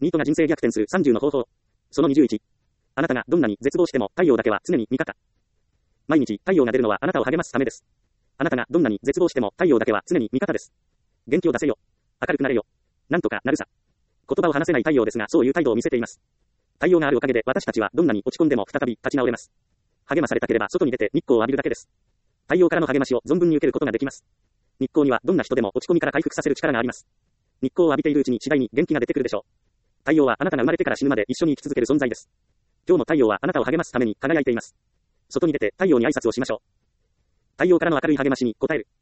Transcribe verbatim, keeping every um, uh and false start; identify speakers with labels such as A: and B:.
A: ニートが人生逆転するさんじゅうの方法。そのにじゅういち。あなたがどんなに絶望しても太陽だけは常に味方。毎日太陽が出るのはあなたを励ますためです。あなたがどんなに絶望しても太陽だけは常に味方です。元気を出せよ。明るくなれよ。なんとかなるさ。言葉を話せない太陽ですがそういう態度を見せています。太陽があるおかげで私たちはどんなに落ち込んでも再び立ち直れます。励まされたければ外に出て日光を浴びるだけです。太陽からの励ましを存分に受けることができます。日光にはどんな人でも落ち込みから回復させる力があります。日光を浴びているうちに次第に元気が出てくるでしょう。太陽はあなたが生まれてから死ぬまで一緒に生き続ける存在です。今日も太陽はあなたを励ますために輝いています。外に出て太陽に挨拶をしましょう。太陽からの明るい励ましに応える。